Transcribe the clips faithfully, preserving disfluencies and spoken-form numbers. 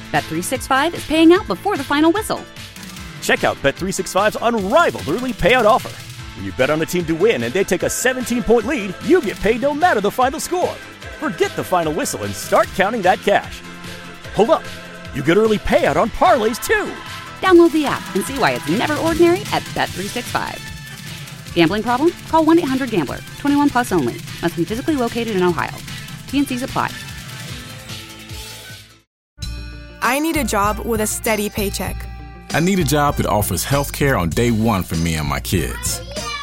Bet three sixty-five is paying out before the final whistle. Check out Bet three sixty-five's unrivaled early payout offer. When you bet on a team to win and they take a seventeen-point lead, you get paid no matter the final score. Forget the final whistle and start counting that cash. Hold up. You get early payout on parlays, too. Download the app and see why it's never ordinary at Bet three sixty-five. Gambling problem? Call one eight hundred gambler. twenty-one plus only. Must be physically located in Ohio. T and C's apply. I need a job with a steady paycheck. I need a job that offers health care on day one for me and my kids.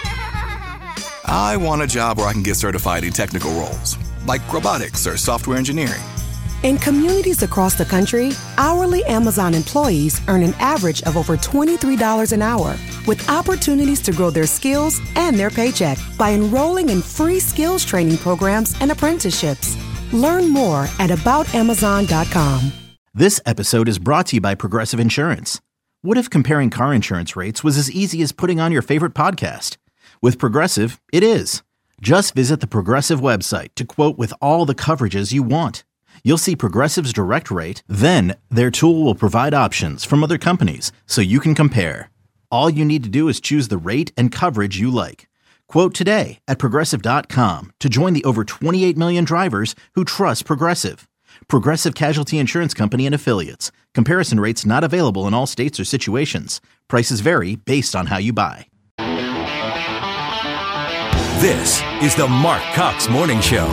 I want a job where I can get certified in technical roles, like robotics or software engineering. In communities across the country, hourly Amazon employees earn an average of over twenty-three dollars an hour, with opportunities to grow their skills and their paycheck by enrolling in free skills training programs and apprenticeships. Learn more at about amazon dot com. This episode is brought to you by Progressive Insurance. What if comparing car insurance rates was as easy as putting on your favorite podcast? With Progressive, it is. Just visit the Progressive website to quote with all the coverages you want. You'll see Progressive's direct rate, then their tool will provide options from other companies so you can compare. All you need to do is choose the rate and coverage you like. Quote today at progressive dot com to join the over twenty-eight million drivers who trust Progressive. Progressive Casualty Insurance Company and Affiliates. Comparison rates not available in all states or situations. Prices vary based on how you buy. This is the Mark Cox Morning Show.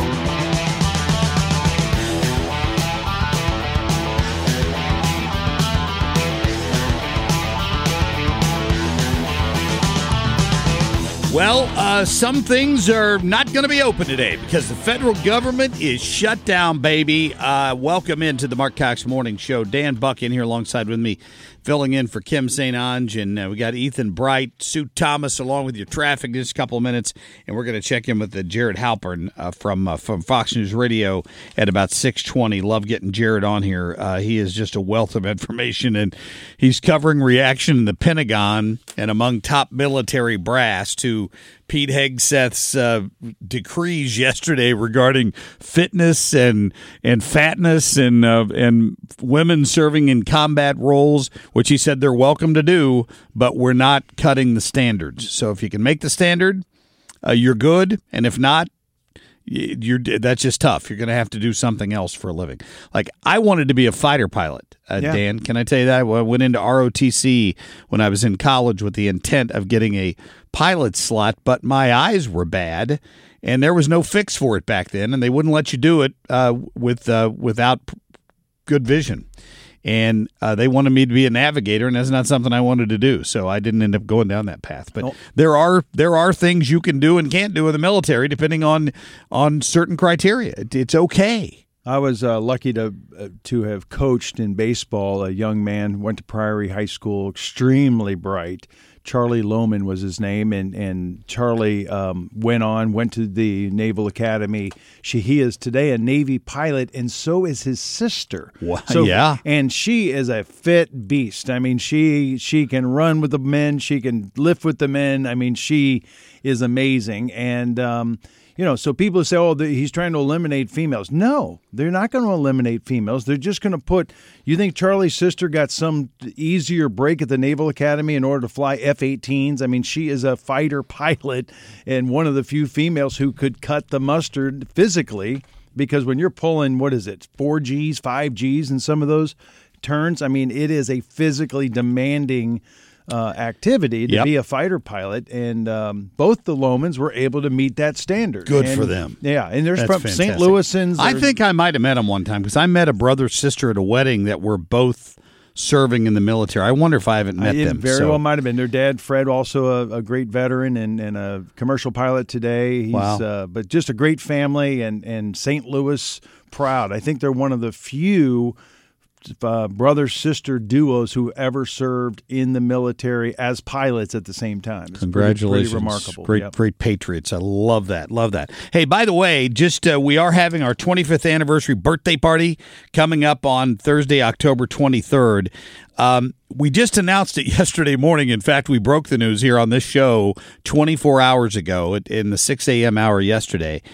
Well, uh, some things are not going to be open today because the federal government is shut down, baby. Uh, welcome into the Mark Cox Morning Show. Dan Buck in here alongside with me, filling in for Kim Saint Onge, and uh, we got Ethan Bright, Sue Thomas, along with your traffic in just a couple of minutes, and we're going to check in with uh, Jared Halpern uh, from uh, from Fox News Radio at about six twenty. Love getting Jared on here. Uh, he is just a wealth of information, and he's covering reaction in the Pentagon and among top military brass to Pete Hegseth's uh, decrees yesterday regarding fitness and and fatness and uh, and women serving in combat roles, which he said they're welcome to do, but we're not cutting the standards. So if you can make the standard, uh, you're good, and if not, you're that's just tough. You're going to have to do something else for a living. Like, I wanted to be a fighter pilot, uh, yeah. Dan. Can I tell you that? I went into R O T C when I was in college with the intent of getting a pilot slot, but my eyes were bad, and there was no fix for it back then, and they wouldn't let you do it uh, with uh, without p- good vision. And uh, they wanted me to be a navigator, and that's not something I wanted to do. So I didn't end up going down that path. But oh. there are there are things you can do and can't do in the military depending on on certain criteria. It, it's okay. I was uh, lucky to uh, to have coached in baseball. A young man went to Priory High School, extremely bright. Charlie Lohman was his name, and, and Charlie um, went on, went to the Naval Academy. She, he is today a Navy pilot, and so is his sister. Wow. So, yeah. And she is a fit beast. I mean, she she can run with the men. She can lift with the men. I mean, she is amazing. And, um, you know, so people say, oh, the, he's trying to eliminate females. No, they're not going to eliminate females. They're just going to put – you think Charlie's sister got some easier break at the Naval Academy in order to fly F eighteens? I mean, she is a fighter pilot and one of the few females who could cut the mustard physically, because when you're pulling, what is it, four Gs, five Gs in some of those turns, I mean, it is a physically demanding – Uh, activity to yep. be a fighter pilot, and um, both the Lohmans were able to meet that standard. Good and, for them. Yeah, and there's That's from fantastic. Saint Louisans. I think I might have met them one time because I met a brother sister at a wedding that were both serving in the military. I wonder if I haven't met it them. Very so. well might have been. Their dad, Fred, also a, a great veteran and, and a commercial pilot today. He's, wow. Uh, but just a great family, and, and Saint Louis proud. I think they're one of the few Uh, brother-sister duos who ever served in the military as pilots at the same time. It's Congratulations. Pretty, pretty remarkable. Great, yep. great patriots. I love that. Love that. Hey, by the way, just uh, we are having our twenty-fifth anniversary birthday party coming up on Thursday, October twenty-third. Um, we just announced it yesterday morning. In fact, we broke the news here on this show twenty-four hours ago in the six a.m. hour yesterday.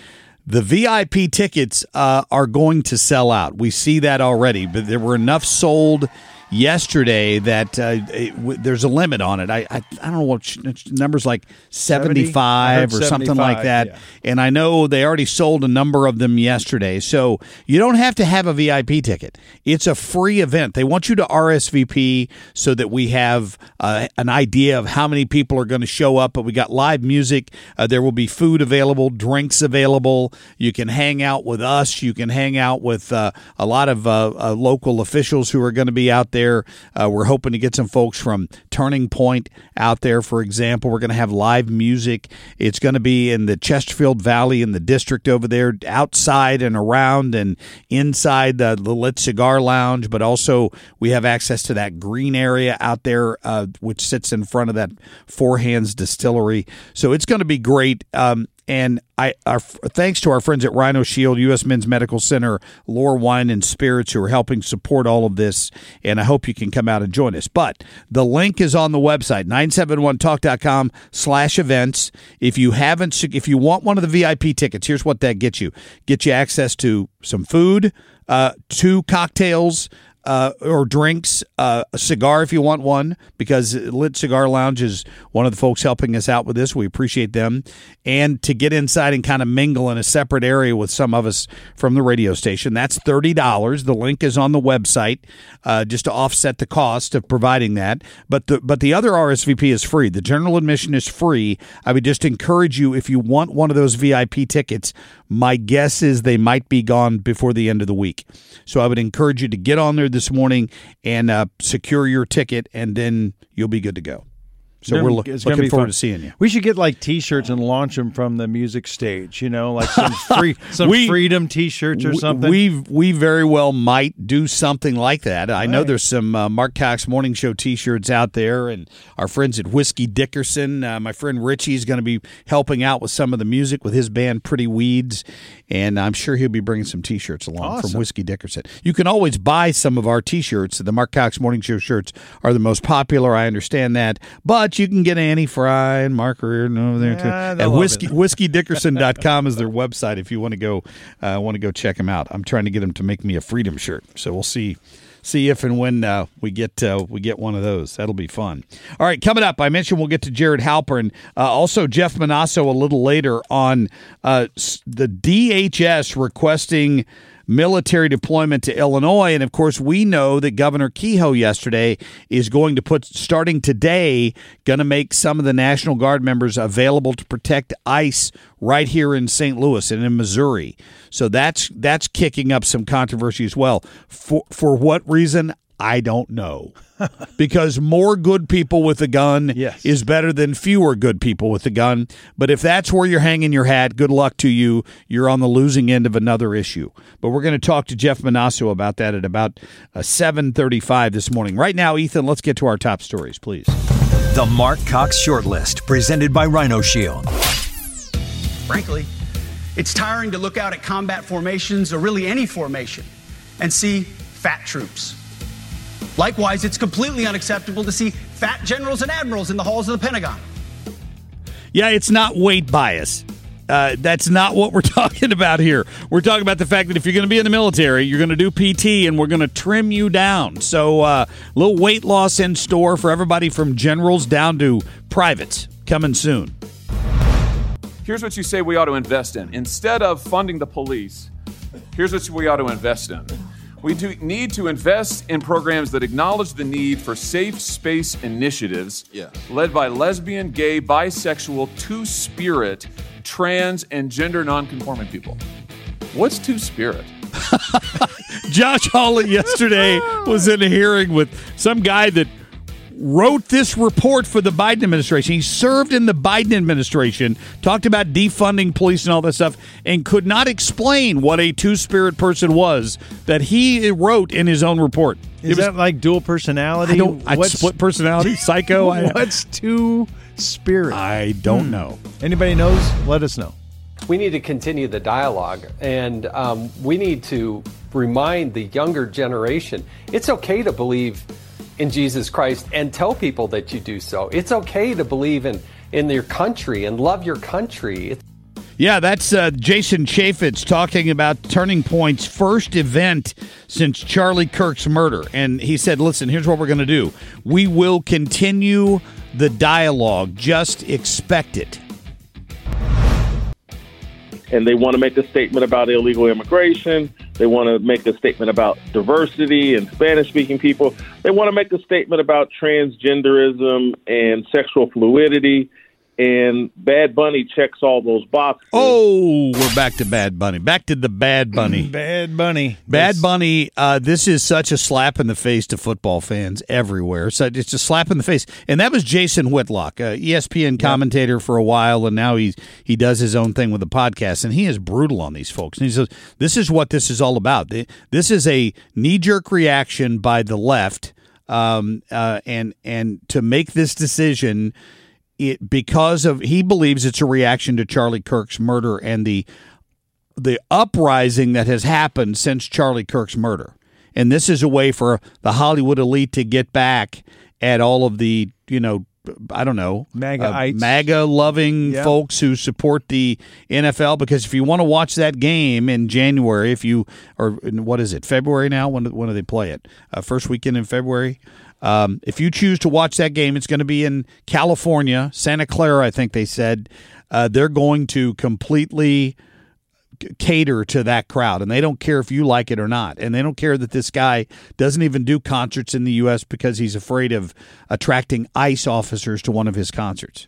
The V I P tickets uh, are going to sell out. We see that already, but there were enough sold yesterday that uh, it, w- there's a limit on it. I I, I don't know what sh- numbers like seventy-five or something like that. Yeah. And I know they already sold a number of them yesterday. So you don't have to have a V I P ticket. It's a free event. They want you to R S V P so that we have uh, an idea of how many people are going to show up. But we got live music. Uh, there will be food available, drinks available. You can hang out with us. You can hang out with uh, a lot of uh, uh, local officials who are going to be out there. There, uh, we're hoping to get some folks from Turning Point out there, for example. We're going to have live music. It's going to be in the Chesterfield Valley in the district over there, outside and around and inside the, the Lit Cigar Lounge, but also we have access to that green area out there, uh, which sits in front of that Four Hands Distillery. So it's going to be great. Um, And I, our thanks to our friends at Rhino Shield, U S Men's Medical Center, Lore Wine and Spirits, who are helping support all of this. And I hope you can come out and join us. But the link is on the website, nine seven one talk dot com slash events. If you haven't, if you want one of the V I P tickets, here's what that gets you: get you access to some food, uh, two cocktails. Uh, or drinks, uh, a cigar if you want one, because Lit Cigar Lounge is one of the folks helping us out with this. We appreciate them. And to get inside and kind of mingle in a separate area with some of us from the radio station, that's thirty dollars. The link is on the website uh, just to offset the cost of providing that. But the, but the other R S V P is free. The general admission is free. I would just encourage you, if you want one of those V I P tickets, my guess is they might be gone before the end of the week. So I would encourage you to get on there this morning and uh, secure your ticket, and then you'll be good to go. So Then we're look, it's gonna looking be forward fun. to seeing you. We should get like T-shirts and launch them from the music stage. You know, like some free, some We- freedom T-shirts or something. We we very well might do something like that. I know Right. there's some uh, Mark Cox Morning Show T-shirts out there, and our friends at Whiskey Dickerson. Uh, my friend Richie is going to be helping out with some of the music with his band Pretty Weeds, and I'm sure he'll be bringing some T-shirts along Awesome. from Whiskey Dickerson. You can always buy some of our T-shirts. The Mark Cox Morning Show shirts are the most popular. I understand that, but you can get Annie Fry and Mark Reardon over there Yeah, too. they'll At love whiskey it. whiskey dickerson dot com is their website if you want to go uh, want to go check them out. I'm trying to get them to make me a Freedom shirt, so we'll see see if and when uh, we get uh, we get one of those. That'll be fun. All right, coming up, I mentioned we'll get to Jared Halpern. Uh, also, Jeff Manasso a little later on uh, s- the D H S requesting military deployment to Illinois. And, of course, we know that Governor Kehoe yesterday is going to put, starting today, going to make some of the National Guard members available to protect ICE right here in Saint Louis and in Missouri. So that's that's kicking up some controversy as well. For, for what reason? I don't know. Because more good people with a gun Yes. is better than fewer good people with a gun. But if that's where you're hanging your hat, good luck to you. You're on the losing end of another issue. But we're going to talk to Jeff Manasso about that at about uh, seven thirty-five this morning. Right now, Ethan, let's get to our top stories, please. The Mark Cox Shortlist, presented by Rhino Shield. Frankly, it's tiring to look out at combat formations, or really any formation, and see fat troops. Likewise, it's completely unacceptable to see fat generals and admirals in the halls of the Pentagon. Yeah, it's not weight bias. Uh, that's not what we're talking about here. We're talking about the fact that if you're going to be in the military, you're going to do P T, and we're going to trim you down. So a uh, little weight loss in store for everybody from generals down to privates coming soon. Here's what you say we ought to invest in. Instead of funding the police, here's what we ought to invest in. We do need to invest in programs that acknowledge the need for safe space initiatives yeah. led by lesbian, gay, bisexual, two-spirit, trans, and gender nonconforming people. What's two-spirit? Josh Hawley yesterday was in a hearing with some guy that wrote this report for the Biden administration. He served in the Biden administration, talked about defunding police and all that stuff, and could not explain what a two-spirit person was that he wrote in his own report. Is it was, that like dual personality? I don't. I split personality, psycho. I, What's two-spirit? I don't hmm. know. Anybody knows? Let us know. We need to continue the dialogue, and um, we need to remind the younger generation it's okay to believe in Jesus Christ and tell people that you do so. It's okay to believe in, in your country and love your country. It's Yeah, that's uh, Jason Chaffetz talking about Turning Point's first event since Charlie Kirk's murder. And he said, listen, here's what we're going to do. We will continue the dialogue. Just expect it. And they want to make a statement about illegal immigration. They want to make a statement about diversity and Spanish-speaking people. They want to make a statement about transgenderism and sexual fluidity. And Bad Bunny checks all those boxes. Oh, we're back to Bad Bunny. Back to the Bad Bunny. Bad Bunny. Bad Bunny, uh, this is such a slap in the face to football fans everywhere. So it's a slap in the face. And that was Jason Whitlock, uh, E S P N commentator yep. for a while, and now he's, he does his own thing with the podcast. And he is brutal on these folks. And he says, this is what this is all about. This is a knee-jerk reaction by the left, um, uh, and and to make this decision – It because of he believes it's a reaction to Charlie Kirk's murder and the the uprising that has happened since Charlie Kirk's murder. And this is a way for the Hollywood elite to get back at all of the, you know, I don't know, MAGA uh, MAGA loving yep. folks who support the N F L. Because if you want to watch that game in January, if you or what is it, February now? When when do they play it? Uh, first weekend in February. Um, if you choose to watch that game, it's going to be in California, Santa Clara, I think they said. Uh, they're going to completely c- cater to that crowd, and they don't care if you like it or not. And they don't care that this guy doesn't even do concerts in the U S because he's afraid of attracting ICE officers to one of his concerts.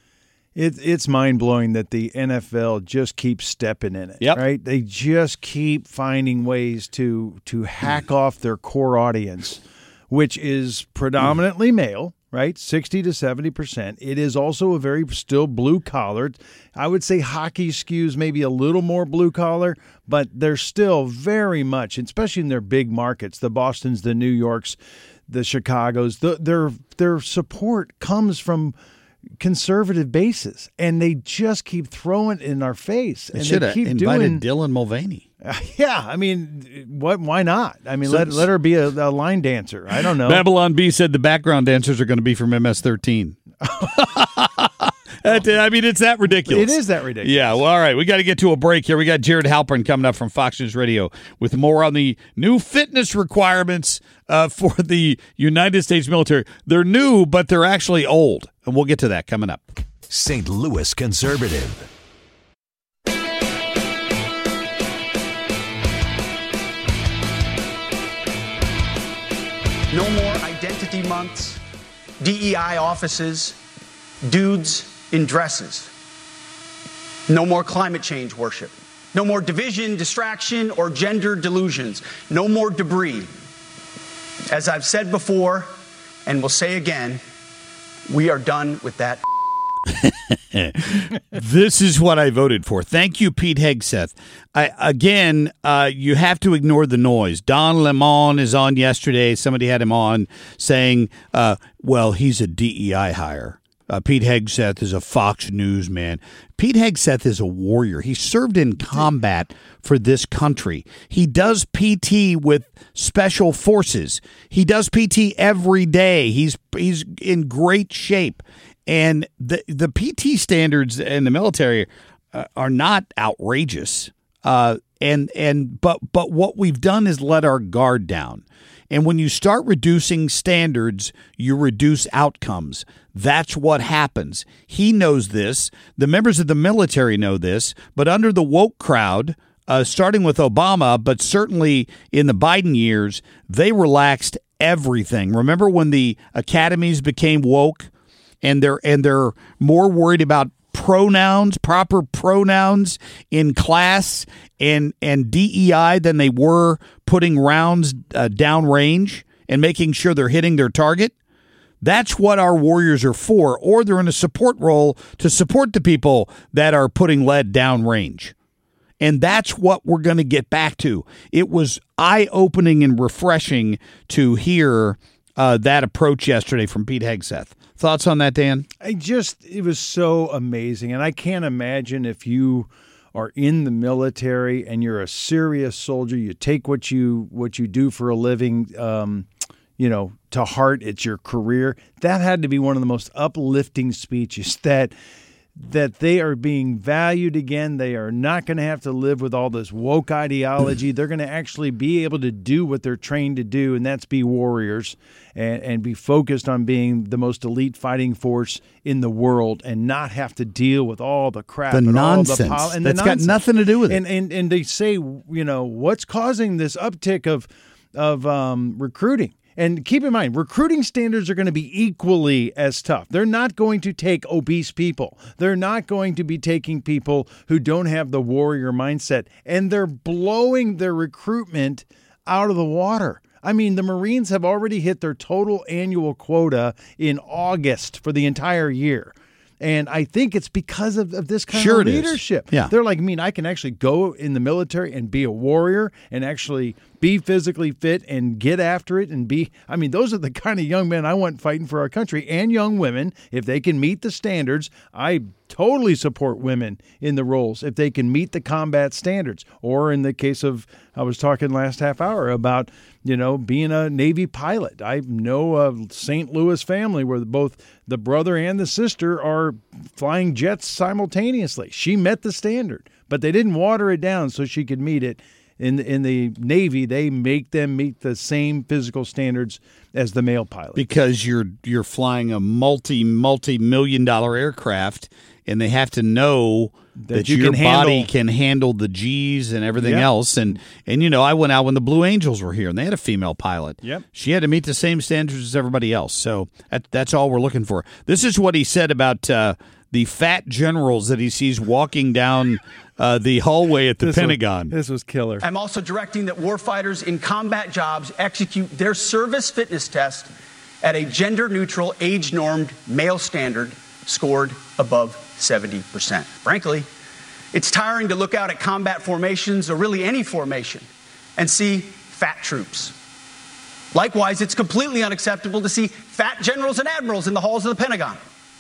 It, it's mind-blowing that the N F L just keeps stepping in it, yep. right? They just keep finding ways to to hack off their core audience, which is predominantly male, right? sixty to seventy percent. It is also a very still blue-collar. I would say hockey skews maybe a little more blue-collar, but they're still very much, especially in their big markets, the Bostons, the New Yorks, the Chicagos, the, their their support comes from conservative bases, and they just keep throwing it in our face. They and should they have keep invited doing, Dylan Mulvaney. Uh, yeah, I mean, what? Why not? I mean, So- let let her be a, a line dancer. I don't know. Babylon B said the background dancers are going to be from M S thirteen. I mean, it's that ridiculous. It is that ridiculous. Yeah, well, all right. We got to get to a break here. We got Jared Halpern coming up from Fox News Radio with more on the new fitness requirements uh, for the United States military. They're new, but they're actually old. And we'll get to that coming up. Saint Louis Conservative. No more identity months, D E I offices, dudes in dresses. No more climate change worship. No more division, distraction, or gender delusions. No more debris. As I've said before, and will say again, we are done with that. This is what I voted for. Thank you, Pete Hegseth. I, again, uh, you have to ignore the noise. Don Lemon is on yesterday. Somebody had him on saying, uh, well, he's a D E I hire. Uh, Pete Hegseth is a Fox News man. Pete Hegseth is a warrior. He served in combat for this country. He does P T with special forces. He does P T every day. He's he's in great shape. And the the P T standards in the military uh, are not outrageous. Uh, and and but but what we've done is let our guard down. And when you start reducing standards, you reduce outcomes. That's what happens. He knows this. The members of the military know this. But under the woke crowd, uh, starting with Obama, but certainly in the Biden years, they relaxed everything. Remember when the academies became woke? And they're and they're more worried about pronouns, proper pronouns in class and and D E I than they were putting rounds uh, downrange and making sure they're hitting their target. That's what our warriors are for, or they're in a support role to support the people that are putting lead downrange. And that's what we're going to get back to. It was eye-opening and refreshing to hear uh, that approach yesterday from Pete Hegseth. Thoughts on that, Dan? I just, it was so amazing. And I can't imagine if you are in the military and you're a serious soldier, you take what you what you do for a living, um, you know, to heart. It's your career. That had to be one of the most uplifting speeches that that they are being valued again. They are not going to have to live with all this woke ideology. They're going to actually be able to do what they're trained to do, and that's be warriors and, and be focused on being the most elite fighting force in the world and not have to deal with all the crap. The and nonsense. All the pol- and That's the got nonsense. nothing to do with it. And, and, and they say, you know, what's causing this uptick of, of um, recruiting? And keep in mind, recruiting standards are going to be equally as tough. They're not going to take obese people. They're not going to be taking people who don't have the warrior mindset. And they're blowing their recruitment out of the water. I mean, the Marines have already hit their total annual quota in August for the entire year. And I think it's because of, of this kind Sure of it is. leadership. Yeah. They're like, I mean, I can actually go in the military and be a warrior and actually be physically fit and get after it and be, I mean, those are the kind of young men I want fighting for our country, and young women. If they can meet the standards, I totally support women in the roles if they can meet the combat standards. Or in the case of, I was talking last half hour about, you know, being a Navy pilot. I know a Saint Louis family where both the brother and the sister are flying jets simultaneously. She met the standard, but they didn't water it down so she could meet it. In the, in the Navy, they make them meet the same physical standards as the male pilot. Because you're you're flying a multi, multi-million dollar aircraft, and they have to know that, That you your can body handle- can handle the G's and everything Yep. else. And, and, you know, I went out when the Blue Angels were here, and they had a female pilot. Yep. She had to meet the same standards as everybody else. So that, that's all we're looking for. This is what he said about uh, the fat generals that he sees walking down uh, the hallway at the This Pentagon. Was, this was killer. I'm also directing that warfighters in combat jobs execute their service fitness test at a gender-neutral, age-normed male standard scored above seventy percent. Frankly, it's tiring to look out at combat formations, or really any formation, and see fat troops. Likewise, it's completely unacceptable to see fat generals and admirals in the halls of the Pentagon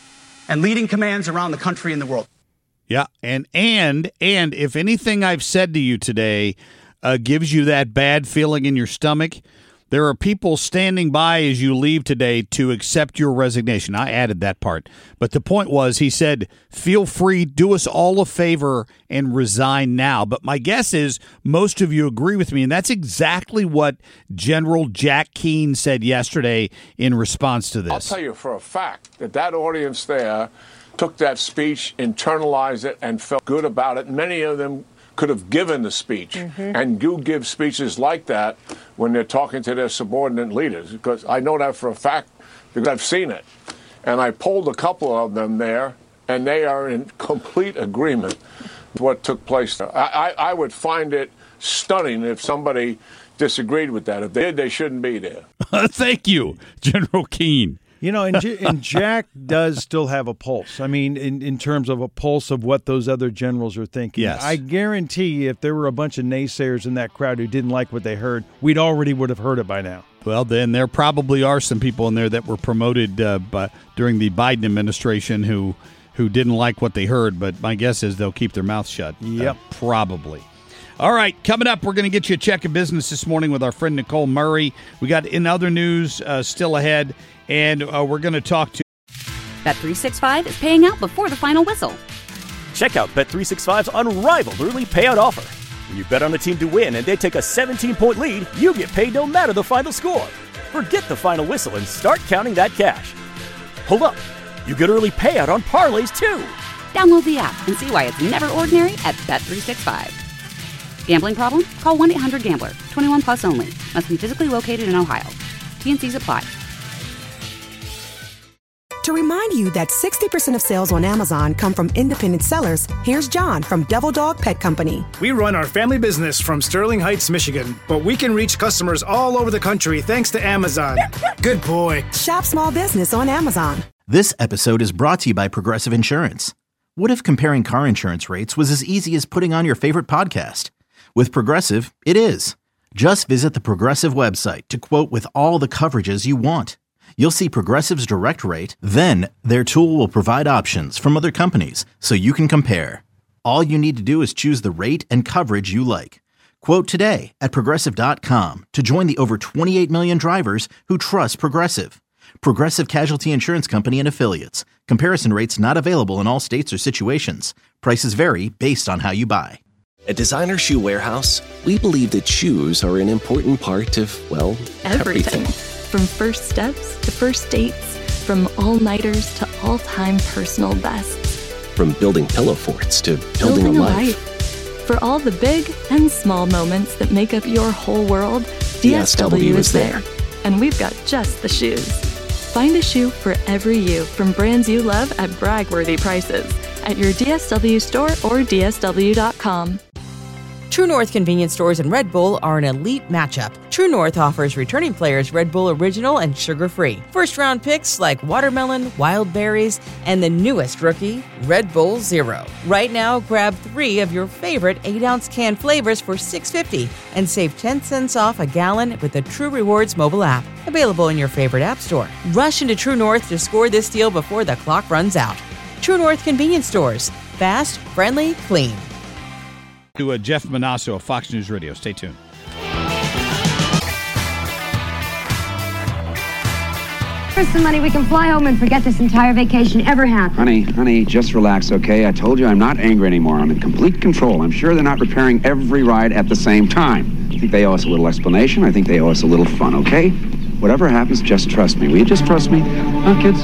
and leading commands around the country and the world. Yeah, and and and if anything I've said to you today uh, gives you that bad feeling in your stomach, there are people standing by as you leave today to accept your resignation. I added that part. But the point was, he said, feel free, do us all a favor and resign now. But my guess is most of you agree with me, and that's exactly what General Jack Keane said yesterday in response to this. I'll tell you for a fact that that audience there took that speech, internalized it, and felt good about it. Many of them could have given the speech. Mm-hmm. And you give speeches like that when they're talking to their subordinate leaders, because I know that for a fact because I've seen it. And I polled a couple of them there, and they are in complete agreement with what took place there. I, I, I would find it stunning if somebody disagreed with that. If they did, they shouldn't be there. Thank you, General Keane. You know, and, J- and Jack does still have a pulse. I mean, in, in terms of a pulse of what those other generals are thinking. Yes. I guarantee you, if there were a bunch of naysayers in that crowd who didn't like what they heard, we'd already would have heard it by now. Well, then there probably are some people in there that were promoted uh, by, during the Biden administration who who didn't like what they heard, but my guess is they'll keep their mouth shut. Yep. Uh, probably. All right, coming up, we're going to get you a check of business this morning with our friend Nicole Murray. We got in other news uh, still ahead, and uh, we're going to talk to... Bet three sixty-five is paying out before the final whistle. Check out Bet three sixty-five's unrivaled early payout offer. When you bet on a team to win and they take a seventeen-point lead, you get paid no matter the final score. Forget the final whistle and start counting that cash. Hold up. You get early payout on parlays, too. Download the app and see why it's never ordinary at Bet three sixty-five. Gambling problem? Call one eight hundred gambler. twenty-one plus only. Must be physically located in Ohio. T and C's apply. To remind you that sixty percent of sales on Amazon come from independent sellers, here's John from Devil Dog Pet Company. We run our family business from Sterling Heights, Michigan, but we can reach customers all over the country thanks to Amazon. Good boy. Shop small business on Amazon. This episode is brought to you by Progressive Insurance. What if comparing car insurance rates was as easy as putting on your favorite podcast? With Progressive, it is. Just visit the Progressive website to quote with all the coverages you want. You'll see Progressive's direct rate, then their tool will provide options from other companies so you can compare. All you need to do is choose the rate and coverage you like. Quote today at Progressive dot com to join the over twenty-eight million drivers who trust Progressive. Progressive Casualty Insurance Company and Affiliates. Comparison rates not available in all states or situations. Prices vary based on how you buy. At Designer Shoe Warehouse, we believe that shoes are an important part of, well, everything. everything. From first steps to first dates, from all-nighters to all-time personal bests. From building pillow forts to building, building a, a life. life. For all the big and small moments that make up your whole world, D S W is there. And we've got just the shoes. Find a shoe for every you from brands you love at brag-worthy prices at your D S W store or D S W dot com. True North convenience stores and Red Bull are an elite matchup. True North offers returning players Red Bull Original and sugar-free. First-round picks like watermelon, wild berries, and the newest rookie, Red Bull Zero. Right now, grab three of your favorite eight-ounce can flavors for six dollars and fifty cents and save ten cents off a gallon with the True Rewards mobile app. Available in your favorite app store. Rush into True North to score this deal before the clock runs out. True North convenience stores. Fast, friendly, clean. To uh, Jeff Manasso of Fox News Radio. Stay tuned. For some money, we can fly home and forget this entire vacation ever happened. Honey, honey, just relax, okay? I told you I'm not angry anymore. I'm in complete control. I'm sure they're not repairing every ride at the same time. I think they owe us a little explanation. I think they owe us a little fun, okay? Whatever happens, just trust me. Will you just trust me? Huh, kids?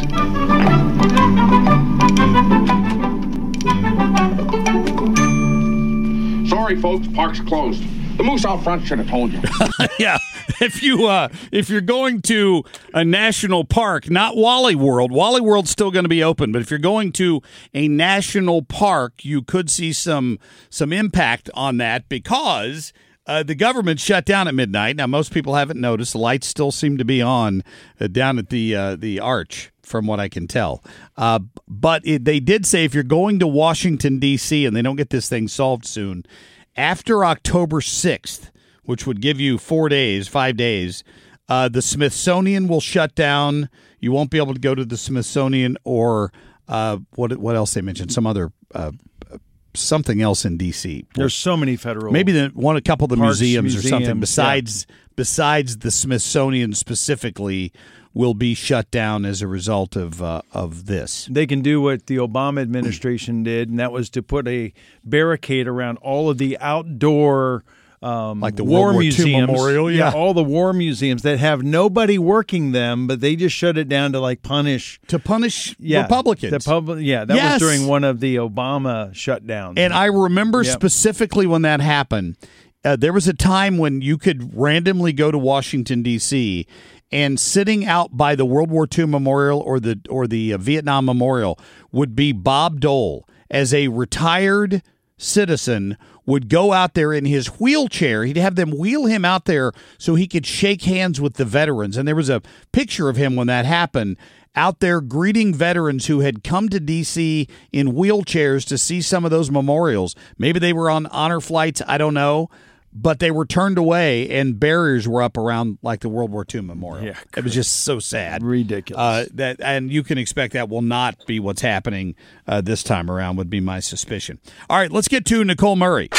Sorry, folks, park's closed. The moose out front should have told you. Yeah, if you uh, if you're going to a national park, not Wally World. Wally World's still going to be open, but if you're going to a national park, you could see some some impact on that because uh, the government shut down at midnight. Now, most people haven't noticed. The lights still seem to be on uh, down at the uh, the arch, from what I can tell. Uh, but it, they did say if you're going to Washington, D C, and they don't get this thing solved soon, after October sixth, which would give you four days, five days, uh, the Smithsonian will shut down. You won't be able to go to the Smithsonian or uh, what what else they mentioned? Some other uh, something else in D C. There's so many federal. Maybe the one a couple of the parks, museums, museums or something besides yeah. besides the Smithsonian specifically will be shut down as a result of uh, of this. They can do what the Obama administration did, and that was to put a barricade around all of the outdoor um, like the war World War museums, Two Memorial, yeah. all the war museums that have nobody working them, but they just shut it down to like punish to punish yeah, Republicans. The public, yeah, that yes. was during one of the Obama shutdowns. And I remember yep. specifically when that happened. Uh, there was a time when you could randomly go to Washington, D C, and sitting out by the World War Two Memorial or the or the uh, Vietnam Memorial would be Bob Dole, as a retired citizen, would go out there in his wheelchair. He'd have them wheel him out there so he could shake hands with the veterans. And there was a picture of him when that happened, out there greeting veterans who had come to D C in wheelchairs to see some of those memorials. Maybe they were on honor flights, I don't know. But they were turned away, and barriers were up around like the World War Two Memorial. Yeah, it was just so sad, ridiculous. Uh, that, and you can expect that will not be what's happening uh, this time around. Would be my suspicion. All right, let's get to Nicole Murray.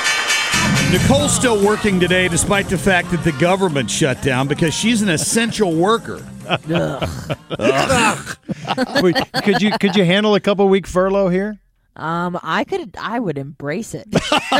Nicole's still working today, despite the fact that the government shut down, because she's an essential worker. Ugh. Ugh. Wait, could you could you handle a couple week furlough here? Um, I could, I would embrace it.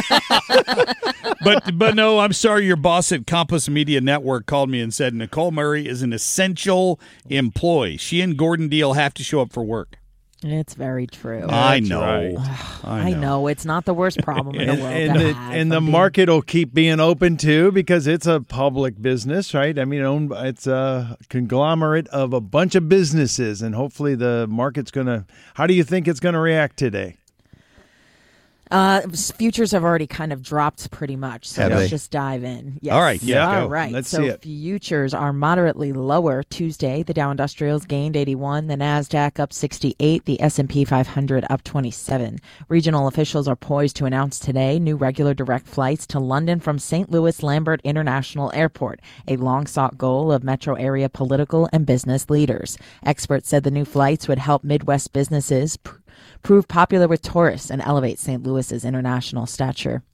but, but no, I'm sorry. Your boss at Compass Media Network called me and said Nicole Murray is an essential employee. She and Gordon Deal have to show up for work. It's very true. I know. Right. I, know. I know. It's not the worst problem in the world. And, to the, have, and the being... market will keep being open too, because it's a public business, right? I mean, owned, it's a conglomerate of a bunch of businesses, and hopefully the market's going to. How do you think it's going to react today? Uh, futures have already kind of dropped pretty much, so have let's they? just dive in. Yes. All right, yeah. All go. right. Let's so see it. Futures are moderately lower Tuesday. The Dow Industrials gained eighty-one, the Nasdaq up sixty-eight, the S and P five hundred up twenty-seven. Regional officials are poised to announce today new regular direct flights to London from Saint Louis Lambert International Airport, a long-sought goal of metro area political and business leaders. Experts said the new flights would help Midwest businesses pr- prove popular with tourists and elevate Saint Louis's international stature.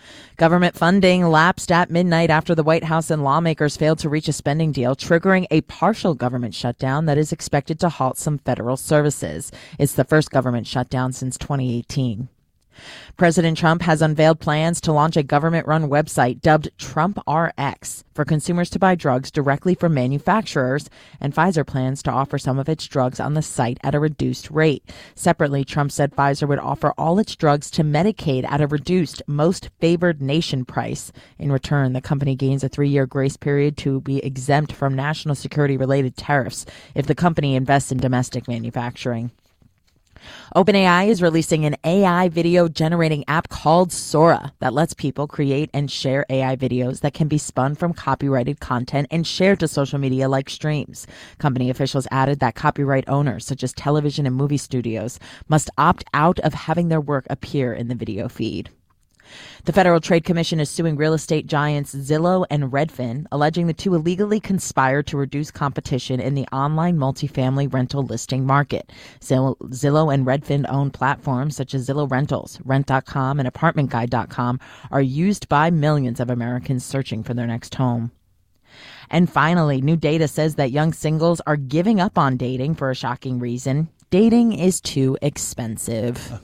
Government funding lapsed at midnight after the White House and lawmakers failed to reach a spending deal, triggering a partial government shutdown that is expected to halt some federal services. It's the first government shutdown since twenty eighteen. President Trump has unveiled plans to launch a government-run website dubbed Trump R X for consumers to buy drugs directly from manufacturers, and Pfizer plans to offer some of its drugs on the site at a reduced rate. Separately, Trump said Pfizer would offer all its drugs to Medicaid at a reduced most favored nation price. In return, the company gains a three-year grace period to be exempt from national security-related tariffs if the company invests in domestic manufacturing. OpenAI is releasing an A I video generating app called Sora that lets people create and share A I videos that can be spun from copyrighted content and shared to social media like streams. Company officials added that copyright owners, such as television and movie studios, must opt out of having their work appear in the video feed. The Federal Trade Commission is suing real estate giants Zillow and Redfin, alleging the two illegally conspired to reduce competition in the online multifamily rental listing market. Zillow and Redfin-owned platforms such as Zillow Rentals, Rent dot com, and Apartment Guide dot com are used by millions of Americans searching for their next home. And finally, new data says that young singles are giving up on dating for a shocking reason. Dating is too expensive.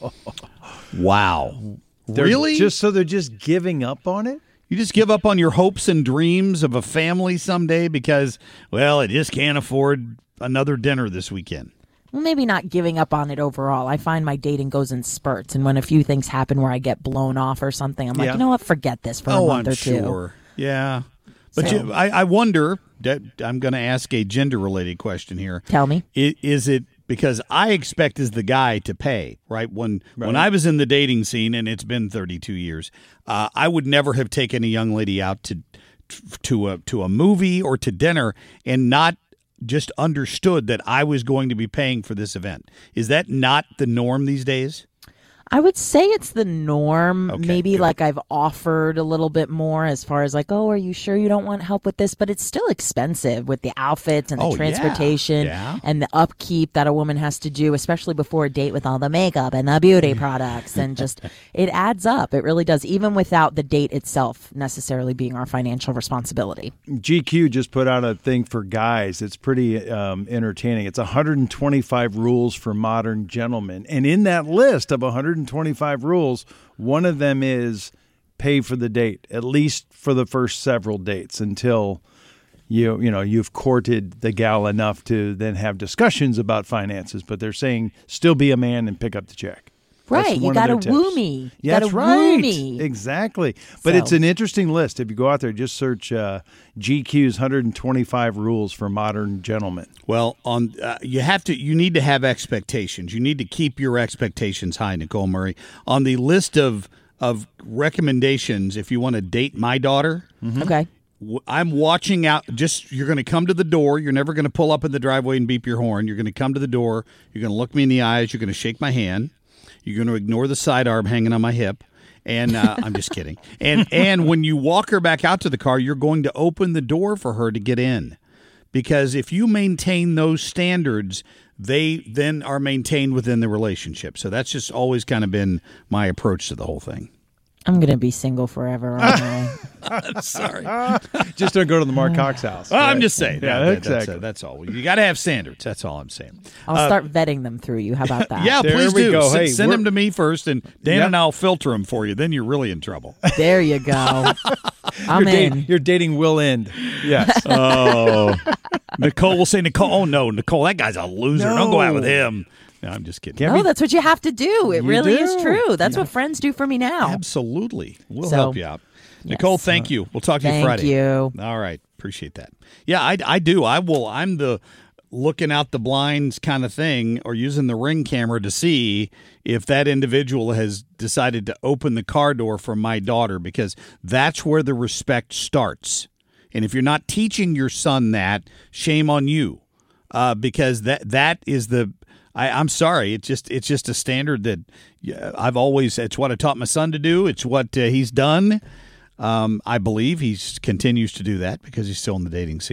Wow. They're Really? Just so they're just giving up on it? You just give up on your hopes and dreams of a family someday because, well, I just can't afford another dinner this weekend. Well, maybe not giving up on it overall. I find my dating goes in spurts, and when a few things happen where I get blown off or something, I'm like, Yeah. you know what, forget this for a oh, month I'm or two. sure. Yeah. But So- you, I, I wonder, that I'm going to ask a gender-related question here. Tell me. I- Is it because I expect as the guy to pay, right? When Right. when I was in the dating scene, and it's been thirty-two years, uh, I would never have taken a young lady out to to a to a movie or to dinner and not just understood that I was going to be paying for this event. Is that not the norm these days? I would say it's the norm. Okay, Maybe good. like I've offered a little bit more as far as like, oh, are you sure you don't want help with this? But it's still expensive with the outfits and the Oh, yeah. transportation Yeah. and the upkeep that a woman has to do, especially before a date with all the makeup and the beauty products. And just, it adds up. It really does, even without the date itself necessarily being our financial responsibility. G Q just put out a thing for guys. It's pretty um, entertaining. It's one hundred twenty-five rules for modern gentlemen. And in that list of one hundred twenty-five rules, one of them is pay for the date, at least for the first several dates until you you know you've courted the gal enough to then have discussions about finances. But they're saying still be a man and pick up the check. That's Right. You one of got to their woo tips. me. You Yeah, that's gotta woo right. me. Exactly. But So- it's an interesting list. If you go out there, just search uh, G Q's one hundred twenty-five rules for modern gentlemen. Well, on uh, you have to you need to have expectations. You need to keep your expectations high, Nicole Murray. On the list of of recommendations, if you want to date my daughter, Okay. w- I'm watching out. Just you're going to come to the door. You're never going to pull up in the driveway and beep your horn. You're going to come to the door. You're going to look me in the eyes. You're going to shake my hand. You're going to ignore the sidearm hanging on my hip. And uh, I'm just kidding. And and when you walk her back out to the car, you're going to open the door for her to get in. Because if you maintain those standards, they then are maintained within the relationship. So that's just always kind of been my approach to the whole thing. I'm going to be single forever. aren't I? I'm sorry. Just don't go to the Mark Cox house. Well, I'm Right. just saying. Yeah, that- that- exactly. That's, uh, that's all. You got to have standards. That's all I'm saying. I'll Uh, start vetting them through you. How about that? Yeah, There please we do. go. S- Hey, send we're- them to me first, and Dan Yep. and I'll filter them for you. Then you're really in trouble. There you go. I'm your, in. date, your dating will end. Yes. Oh, Nicole will say, Nicole, oh no, Nicole, that guy's a loser. Don't go out with him. No, I'm just kidding. No, that's what you have to do. It You really do. is true. That's what friends do for me now. Absolutely. We'll So, help you out. Nicole, yes. thank you. We'll talk to you Thank Friday. you. All right. Appreciate that. Yeah, I, I do. I will. I'm the looking out the blinds kind of thing, or using the Ring camera to see if that individual has decided to open the car door for my daughter, because that's where the respect starts. And if you're not teaching your son that, shame on you, uh, because that that is the. I, I'm sorry. It's just it's just a standard that yeah, I've always. It's what I taught my son to do. It's what uh, he's done. Um, I believe he continues to do that because he's still in the dating scene.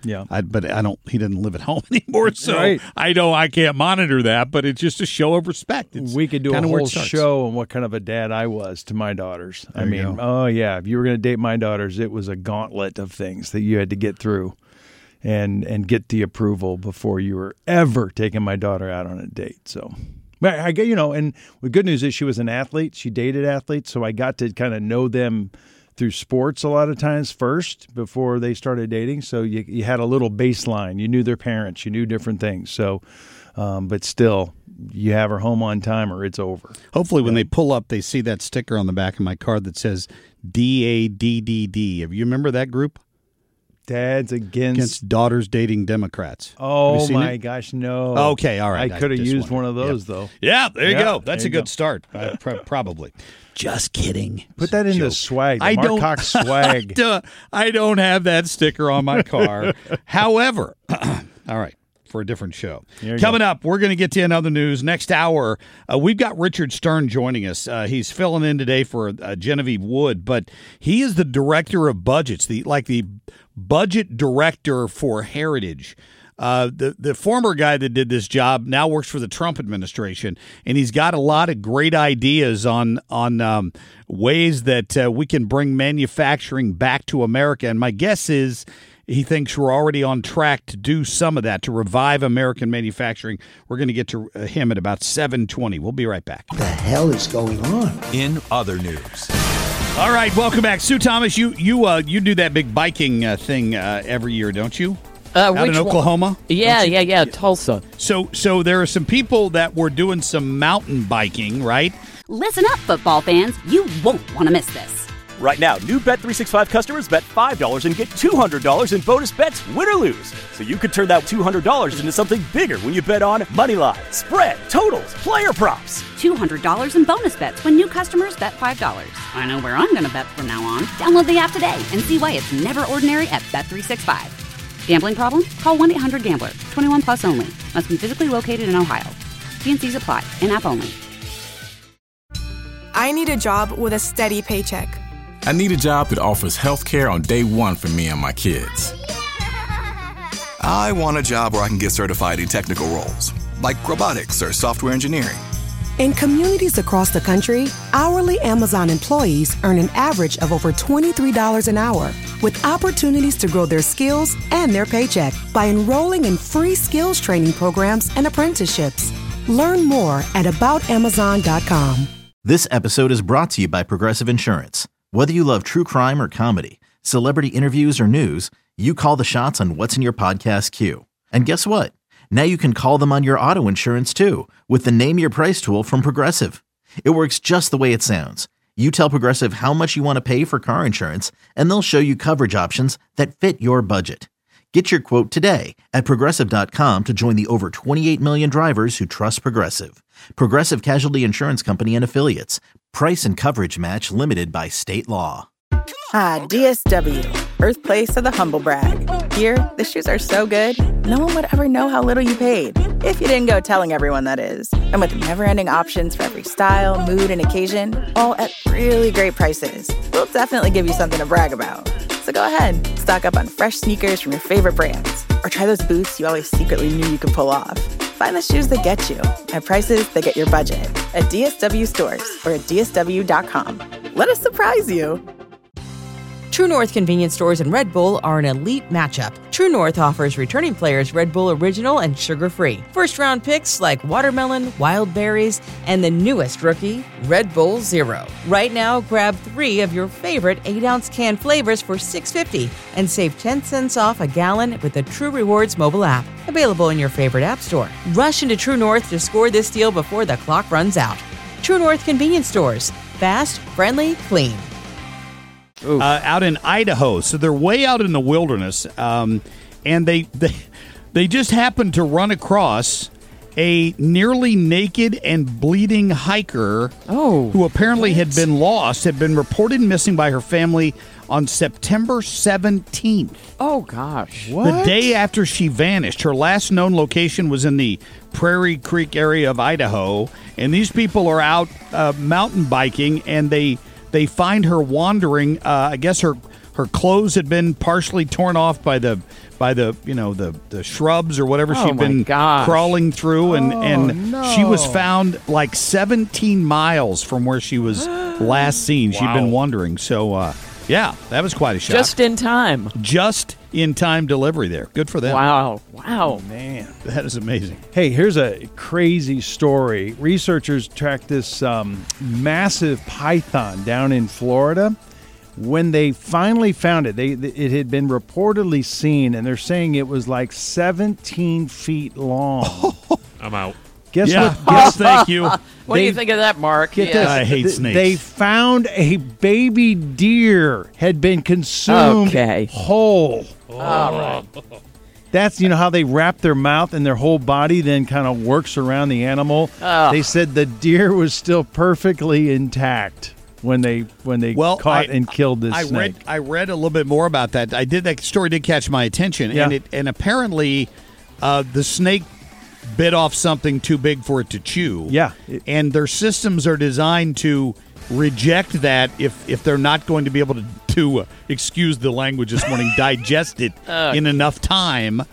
Yeah. I, but I don't. He didn't live at home anymore, so Right. I know I can't monitor that. But it's just a show of respect. It's we could do a kinda where it whole starts. show on what kind of a dad I was to my daughters. I There you mean, go. oh yeah, if you were going to date my daughters, it was a gauntlet of things that you had to get through, and and get the approval before you were ever taking my daughter out on a date. So, but I get you know, and the good news is she was an athlete. She dated athletes, so I got to kind of know them through sports a lot of times first before they started dating. So you you had a little baseline. You knew their parents. You knew different things. So, um, but still, you have her home on time or it's over. Hopefully, when they pull up, they see that sticker on the back of my car that says D A D D D. Have you remember that group? Dads against, Against daughters dating Democrats. Have you Oh seen my it? gosh, no. Okay, all right. I could have just used wondered. one of those Yeah. though. Yeah, there you Yeah, go. That's there a you good go. start. Uh, pr- probably. Just kidding. Put that into Joke. swag. The I Mark don't. Cox swag. Duh, I don't have that sticker on my car. However, all right. For a different show. There you Coming go. up, we're going to get to another news. Next hour, uh, we've got Richard Stern joining us. Uh, he's filling in today for uh, Genevieve Wood, but he is the director of budgets, the like the budget director for Heritage. Uh, the the former guy that did this job now works for the Trump administration, and he's got a lot of great ideas on on um, ways that uh, we can bring manufacturing back to America. And my guess is he thinks we're already on track to do some of that, to revive American manufacturing. We're going to get to uh, him at about seven twenty. We'll be right back. What the hell is going on? In other news. All right, welcome back. Sue Thomas, you you uh, you do that big biking uh, thing uh, every year, don't you? Uh, Out which in one? Oklahoma? Yeah, Don't you? yeah, yeah, Tulsa. So so there are some people that were doing some mountain biking, right? Listen up, football fans. You won't want to miss this. Right now, new Bet three sixty-five customers bet five dollars and get two hundred dollars in bonus bets, win or lose. So you could turn that two hundred dollars into something bigger when you bet on money line, spread, totals, player props. two hundred dollars in bonus bets when new customers bet five dollars. I know where I'm going to bet from now on. Download the app today and see why it's never ordinary at Bet three sixty-five. Gambling problem? Call one eight hundred gambler. twenty-one plus only. Must be physically located in Ohio. T and C's apply. In-app only. I need a job with a steady paycheck. I need a job that offers health care on day one for me and my kids. I want a job where I can get certified in technical roles, like robotics or software engineering. In communities across the country, hourly Amazon employees earn an average of over twenty-three dollars an hour, with opportunities to grow their skills and their paycheck by enrolling in free skills training programs and apprenticeships. Learn more at about amazon dot com. This episode is brought to you by Progressive Insurance. Whether you love true crime or comedy, celebrity interviews or news, you call the shots on what's in your podcast queue. And guess what? Now you can call them on your auto insurance too with the Name Your Price tool from Progressive. It works just the way it sounds. You tell Progressive how much you want to pay for car insurance, and they'll show you coverage options that fit your budget. Get your quote today at Progressive dot com to join the over twenty-eight million drivers who trust Progressive. Progressive Casualty Insurance Company and Affiliates. Price and coverage match limited by state law. Ah, D S W, birthplace of the humble brag. Here, the shoes are so good, no one would ever know how little you paid. If you didn't go telling everyone, that is. And with never-ending options for every style, mood, and occasion, all at really great prices, we'll definitely give you something to brag about. So go ahead, stock up on fresh sneakers from your favorite brands, or try those boots you always secretly knew you could pull off. Find the shoes that get you at prices that get your budget at D S W stores or at D S W dot com. Let us surprise you. True North convenience stores and Red Bull are an elite matchup. True North offers returning players Red Bull Original and sugar-free. First-round picks like watermelon, wild berries, and the newest rookie, Red Bull Zero. Right now, grab three of your favorite eight-ounce can flavors for six dollars and fifty cents and save ten cents off a gallon with the True Rewards mobile app. Available in your favorite app store. Rush into True North to score this deal before the clock runs out. True North convenience stores. Fast, friendly, clean. Uh, out in Idaho. So they're way out in the wilderness, um, and they, they they just happened to run across a nearly naked and bleeding hiker oh, who apparently what? had been lost, had been reported missing by her family on September seventeenth. Oh, gosh. The day after she vanished. Her last known location was in the Prairie Creek area of Idaho, and these people are out uh, mountain biking, and they... They find her wandering. Uh, I guess her her clothes had been partially torn off by the by the you know the, the shrubs or whatever Oh, she'd my been gosh. crawling through, and Oh, and no. she was found like seventeen miles from where she was last seen. She'd been wandering. So uh, yeah, that was quite a shock. Just in time. Just in time delivery there. Good for them. Wow. Wow. Man. That is amazing. Hey, here's a crazy story. Researchers tracked this um, massive python down in Florida. When they finally found it, they it had been reportedly seen, and they're saying it was like seventeen feet long. I'm out. Guess Yeah. what? Guess, Thank you. What do you think of that, Mark? Get Yes. this. I hate Th- snakes. They found a baby deer had been consumed Okay. whole. All right. That's, you know, how they wrap their mouth and their whole body then kind of works around the animal. Oh. They said the deer was still perfectly intact when they when they Well, caught I- and killed this I snake. read I read a little bit more about that. I did that story did catch my attention, Yeah. and it and apparently uh, the snake bit off something too big for it to chew. Yeah. It- and their systems are designed to reject that if if they're not going to be able to to uh, excuse the language this morning digest it Ugh. in enough time.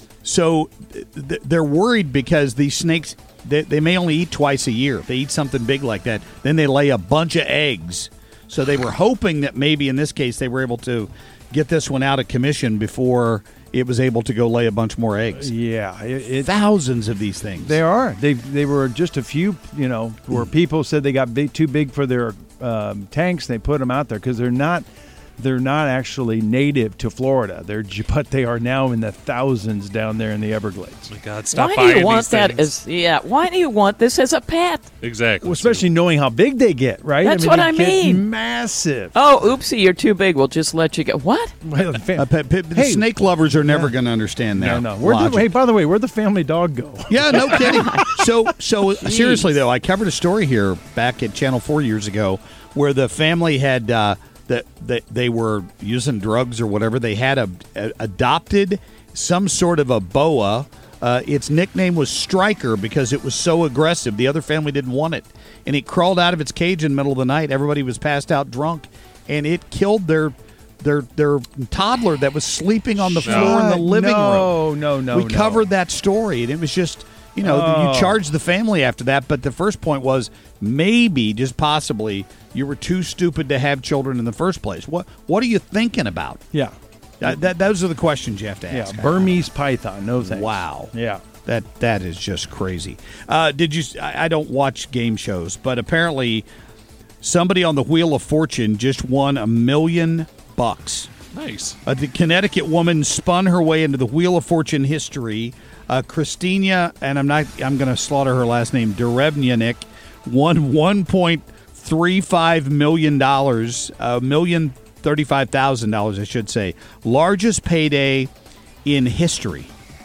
So th- th- they're worried because these snakes they, they may only eat twice a year. If they eat something big like that, then they lay a bunch of eggs. So they were hoping that maybe in this case they were able to get this one out of commission before it was able to go lay a bunch more eggs. Yeah, it, it, Thousands of these things. they are. They they were just a few, you know, where people said they got big, too big for their um, tanks. They put them out there because they're not. They're not actually native to Florida. They're j- but they are now in the thousands down there in the Everglades. Oh my God, stop Why buying do you want these that things. as yeah? Why do you want this as a pet? Exactly. Well, especially knowing how big they get, right? That's what they I get mean. Massive. Oh, oopsie, you're too big. We'll just let you go. What? Well, the fam- Uh, pe- pe- the Hey. snake lovers are never Yeah. going to understand that. no, no. Where'd the, logic. hey, by the way, where'd the family dog go? Yeah, no kidding. So, so seriously though, I covered a story here back at Channel Four years ago where the family had uh, that that they were using drugs or whatever. They had a, a adopted some sort of a boa. Uh, its nickname was Striker because it was so aggressive. The other family didn't want it, and it crawled out of its cage in the middle of the night. Everybody was passed out drunk, and it killed their. Their their toddler that was sleeping on the floor in the living no, room. No, no, We no. covered that story, and it was just, you know, Oh. you charged the family after that. But the first point was maybe, just possibly, you were too stupid to have children in the first place. What What are you thinking about? Yeah. That, that, those are the questions you have to Yeah, ask. Burmese python. No thanks. Wow. Yeah. That that is just crazy. Uh, did you? I, I don't watch game shows, but apparently, somebody on the Wheel of Fortune just won a million bucks. Nice. Uh, the Connecticut woman spun her way into the Wheel of Fortune history. Uh, Christina, and I'm not. I'm going to slaughter her last name. Derevyanik won one point three five million dollars. A million thirty-five thousand dollars, I should say. Largest payday in history.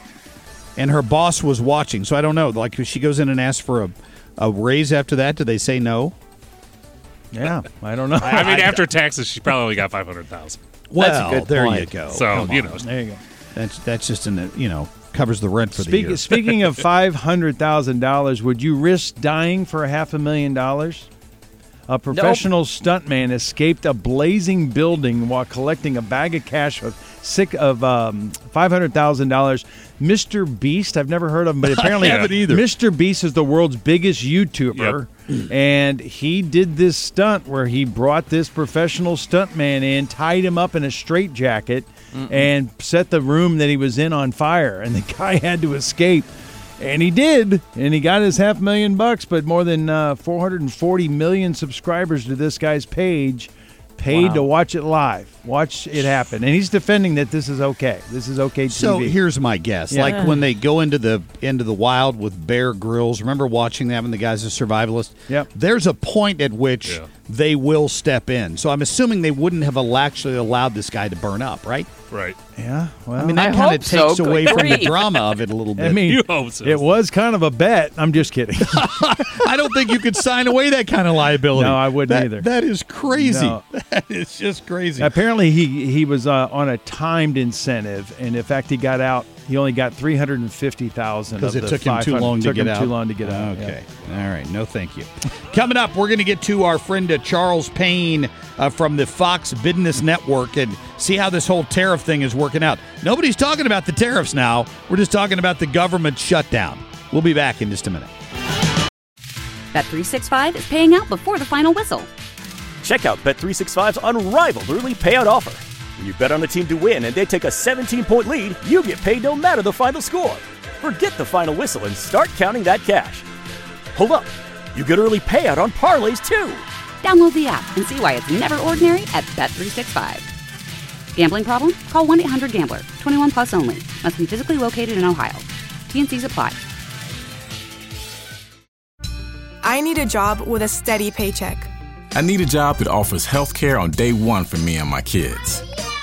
And her boss was watching, so I don't know. Like, if she goes in and asks for a, a raise after that, do they say no? Yeah, I don't know. I mean, after taxes, she probably only got five hundred thousand. Well, That's a good there point. you go. So Come you on. know, There you go. That's that's just in the, you know, covers the rent for the Speak, year. speaking of five hundred thousand dollars, would you risk dying for a half a million dollars? A professional stuntman escaped a blazing building while collecting a bag of cash of sick of um, five hundred thousand dollars. Mister Beast, I've never heard of him, but apparently haven't either. Mister Beast is the world's biggest YouTuber, and he did this stunt where he brought this professional stuntman in, tied him up in a straitjacket, and set the room that he was in on fire, and the guy had to escape. And he did, and he got his half million bucks, but more than uh, four hundred forty million subscribers to this guy's page paid Wow. to watch it live, watch it happen. And he's defending that this is okay. This is okay T V. So here's my guess: Yeah. like when they go into the into the wild with Bear Grylls. Remember watching that when the guy's a survivalist? Yep. There's a point at which Yeah. they will step in. So I'm assuming they wouldn't have al- actually allowed this guy to burn up, right? right. Yeah, well, I mean, that I kind hope of so. takes Good away from the grief. drama of it a little bit. I mean, You hope so. it was kind of a bet. I'm just kidding. I don't think you could sign away that kind of liability. No, I wouldn't That- either. That is crazy. No. That is just crazy. Apparently, he he was uh, on a timed incentive, and in fact, he got out. He only got three hundred and fifty thousand Because it took him too long to took get him out. Too long to get out. Okay. All right. No, thank you. Coming up, we're going to get to our friend uh, Charles Payne uh, from the Fox Business Network and see how this whole tariff thing is working out. Nobody's talking about the tariffs now. We're just talking about the government shutdown. We'll be back in just a minute. Bet three sixty-five is paying out before the final whistle. Check out Bet three sixty-five's unrivaled early payout offer. When you bet on a team to win and they take a seventeen-point lead, you get paid no matter the final score. Forget the final whistle and start counting that cash. Hold up. You get early payout on parlays, too. Download the app and see why it's never ordinary at Bet three sixty-five. Gambling problem? Call one eight hundred gambler. twenty-one plus only. Must be physically located in Ohio. T N Cs apply. I need a job with a steady paycheck. I need a job that offers health care on day one for me and my kids.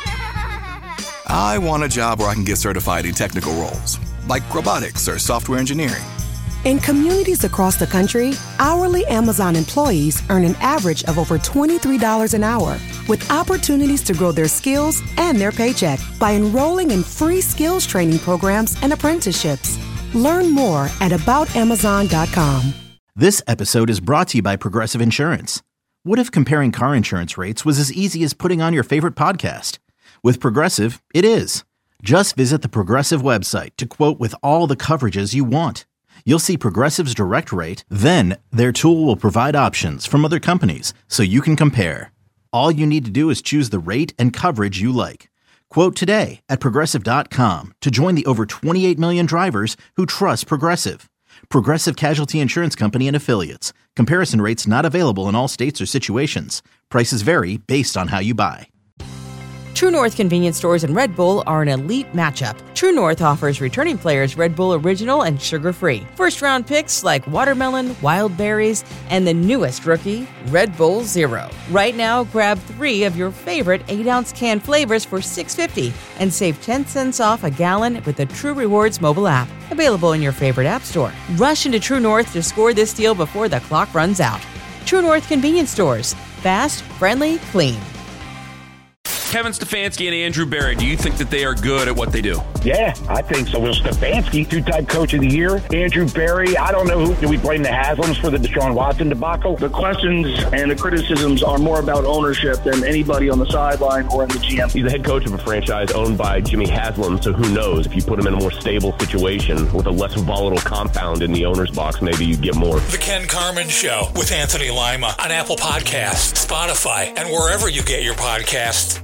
I want a job where I can get certified in technical roles, like robotics or software engineering. In communities across the country, hourly Amazon employees earn an average of over twenty-three dollars an hour, with opportunities to grow their skills and their paycheck by enrolling in free skills training programs and apprenticeships. Learn more at about amazon dot com. This episode is brought to you by Progressive Insurance. What if comparing car insurance rates was as easy as putting on your favorite podcast? With Progressive, it is. Just visit the Progressive website to quote with all the coverages you want. You'll see Progressive's direct rate, then their tool will provide options from other companies so you can compare. All you need to do is choose the rate and coverage you like. Quote today at progressive dot com to join the over twenty-eight million drivers who trust Progressive. Progressive Casualty Insurance Company and Affiliates. Comparison rates not available in all states or situations. Prices vary based on how you buy. True North convenience stores and Red Bull are an elite matchup. True North offers returning players Red Bull Original and sugar-free. First-round picks like watermelon, wild berries, and the newest rookie, Red Bull Zero. Right now, grab three of your favorite eight-ounce can flavors for six dollars and fifty cents and save ten cents off a gallon with the True Rewards mobile app. Available in your favorite app store. Rush into True North to score this deal before the clock runs out. True North convenience stores. Fast, friendly, clean. Kevin Stefanski and Andrew Berry, do you think that they are good at what they do? Yeah, I think so. Will Stefanski, two-time coach of the year. Andrew Berry, I don't know who. Do we blame the Haslams for the Deshaun Watson debacle? The questions and the criticisms are more about ownership than anybody on the sideline or in the G M. He's the head coach of a franchise owned by Jimmy Haslam, so who knows? If you put him in a more stable situation with a less volatile compound in the owner's box, maybe you get more. The Ken Carman Show with Anthony Lima on Apple Podcasts, Spotify, and wherever you get your podcasts.